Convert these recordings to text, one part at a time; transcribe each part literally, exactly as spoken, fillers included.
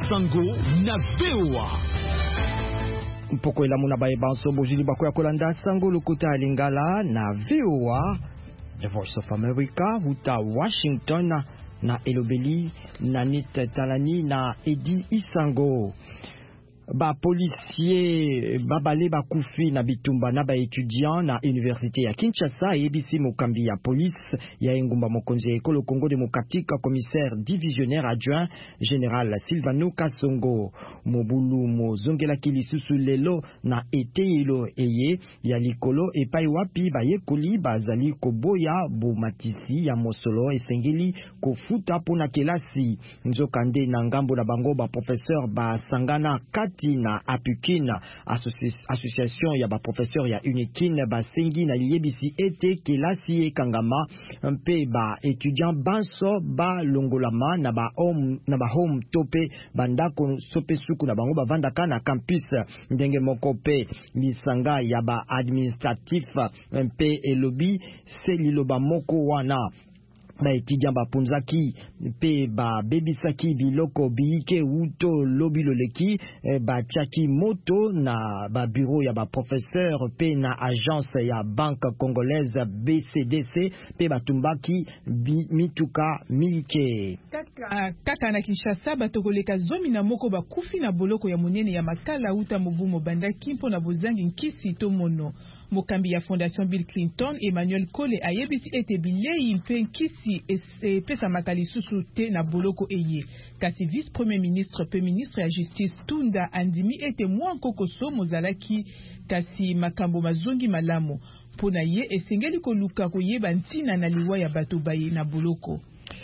Sango na V O A. Mpoko ela muna bae banso bojili bako ya kolanda Sango lokota Lingala na V O A, The Voice of America, huta Washington na elobeli na Nit Talani na Edi Isango. Ba policier babale ba kufi na bitumba na ba étudiant na université ya Kinshasa ebisi mokambi ya police ya engumba mokonzi ekolo Congo démocratique, commissaire divisionnaire adjoint général Silvano Kasongo mobulu mozongela kilisusu lelo na eteyelo eye ya likolo epai wapi ba yekoli bazali koboya bomatisi ya mosolo esengeli kofuta pona kelasi nzokande na ngambo na bango ba professeur ba sangana kati na Apukina association ya ba professeur ya Unikin ba sengi na liebisi ete kelasi ekangama mpe ba étudiant banso ba longolama na ba home na ba home tope bandako sope suku na bango bavandaka na campus ndenge moko pe lisanga ya ba administratif mpe elobi seliloba moko wana ba étudiant ba punzaki pe ba bebisaki biloko biike uto lobilo leki eh, ba tchaki moto na ba bureau ya ba professeur pe na agence ya banque congolaise B C D C pe ba tumbaki bi, mituka mike kaka, kaka na Kinshasa batogoleka zomi na moko ba kufi na boloko ya monene ya makala uta mobumo bandaki mpo na bozangi nkisi to mono. Mokambi ya Fondation Bill Clinton Emmanuel Kole ayebisi ete bilei mpe nkisi pesa makali susu te na boloko eye. Kasi vice premier ministre pe ministre ya justice Tunda andimi ete mwa kokoso mozalaki kasi makambo mazongi malamu pona ye esengeli koluka koyeba ntina na liwa ya bato baye na boloko.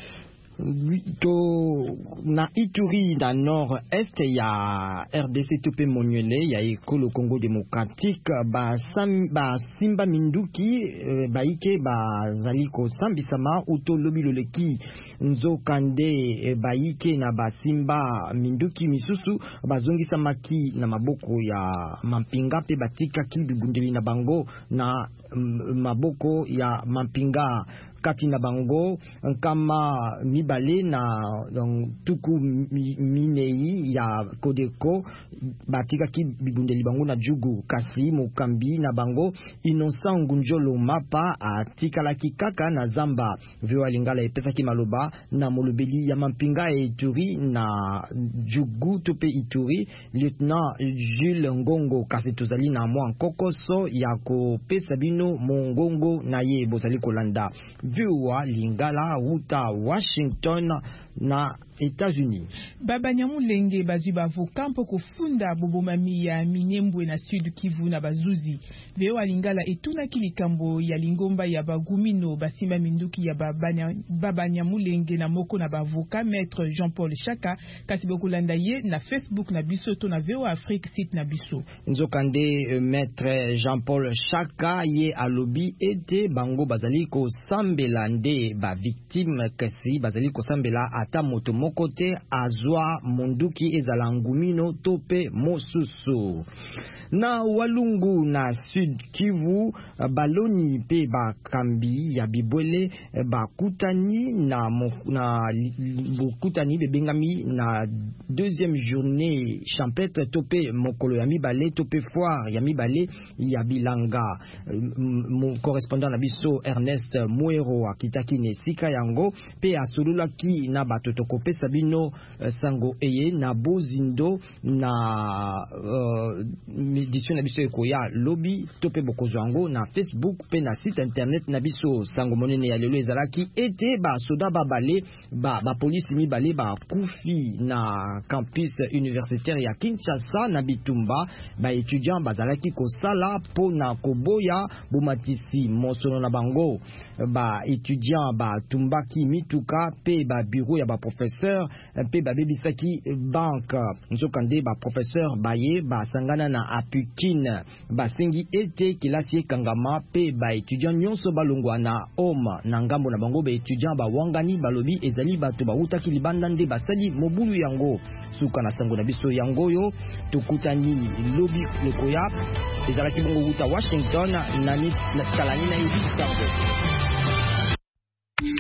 To na Ituri na nord-est ya R D C tope Monyele ya ekolo Congo démocratique ba, sam, ba simba minduki e, ba ike ba zaliko sambisama uto lobilo leki nzokande e, ba ike na ba simba minduki misusu bazongi samaki na maboko ya mampinga pe batika ki bibundeli na bango na m, maboko ya mampinga kati na bango kama mibale na um, tuku mi, minei ya Kodeko batika ki bibundeli bango na jugu kasi mokambi na bango Innocent Ngunjolo mapa atika la kikaka na zamba vyo Lingala epesa ki maloba na molobeli ya mampinga e Ituri na jugu tope Ituri lieutenant Jules Ngongo kasi tozali na mwa kokoso ya ko pesa bino mongongo na ye bozali kolanda V O A Lingala uta Washington na États-Unis. Baba Nyamulenge bazwi ba avocat mpo kofunda bobomami ya Minembwe na Sud Kivu na bazuzi. V O A Lingala etunaki likambo ya lingomba ya bagumino basimba minduki ya Baba Nyamulenge na moko na ba avocat maître Jean-Paul Chaka kasi bokulanda ye na Facebook na biso to na V O A Afrique site na biso. Nzokande uh, maître Jean-Paul Chaka ye alobi ete bango bazali ko sambela nde ba victime kasi bazali ko sambela ata moto mokote azwa munduki ezala ngumino tope mosusu. Na Walungu na Sud Kivu baloni pe bakambi ya bibwele bakutani na na bokutani bebengami na deuxième journée champêtre tope mokolo ya mibale tope foire ya mibale ya bilanga. Mon correspondant na biso Ernest Muero akitaki nesika yango pe asololaki na batoto kopesa bino sango eye na bozindo na uh, édition na biso ekoya lobby tope bokozwango na Facebook pe na site internet na biso sango monene ya lelo ezalaki ete ba soda babale ba ba police mibale ba kufi na campus universitaire ya Kinshasa na bitumba ba étudiant bazalaki kosala po na koboya bomatisi mosono na bango ba étudiant ba tumbaki mituka pe ba bureau ya ba professeur pe ba bebisaki banque nzokande ba professeur baye ba sangana na Apukina basengi ete kilasi ekangama pe ba étudiant nyonso balongwa na homme na ngambo na bango ba étudiant ba wangani balobi ezali bato ba utaki libanda nde basali mobulu yango suka na sango na biso yangoyo tokutani lobi lekoya ezalaki bongo uta Washington na ni kalani na Edisango.